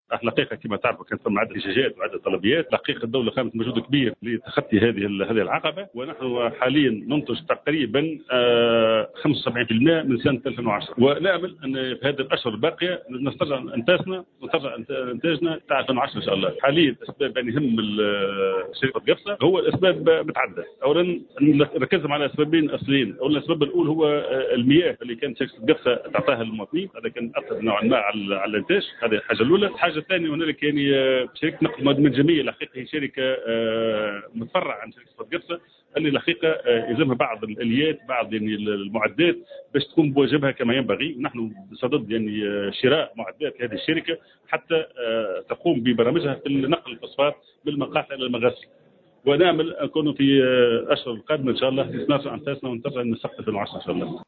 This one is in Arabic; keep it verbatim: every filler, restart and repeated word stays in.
الحقيقه كما تعرفوا كانت ثم عده احتجاجات وعده طلبيات، الحقيقه الدوله قامت مجهود كبير لتخطي هذه هذه العقبه، ونحن حاليا ننتج تقريبا خمسة وسبعين بالمئة من سنه ألفين وعشرة، ونامل ان في هذه الاشهر الباقيه نسترجع انتاجنا نسترجع انتاجنا تاع ألفين وعشرة ان شاء الله. حاليا اسباب يعني يهم شركه قفصه هو الاسباب متعدده، اولا ركزنا على اسبابين اصليين، اولا السبب الاول هو المياه اللي كانت شركه قفصه تعطاها للمواطنين، هذا كان اثر نوعا ما على الانتاج، هذه الحاجه الاولى. الحاجه الثانيه هنالك يعني شركه نقل المواد من الجميع الحقيقه هي شركه متفرعه عن شركه القفصه اللي الحقيقه يلزمها بعض الاليات بعض يعني المعدات باش تكون بواجبها كما ينبغي. نحن بصدد يعني شراء معدات هذه الشركه حتى تقوم ببرامجها في نقل الفوسفات بالمقاطع الى المغاسل، ونامل نكون في الاشهر القادمه ان شاء الله نرجع انفاسنا ونرجع نسقط في العشره ان شاء الله.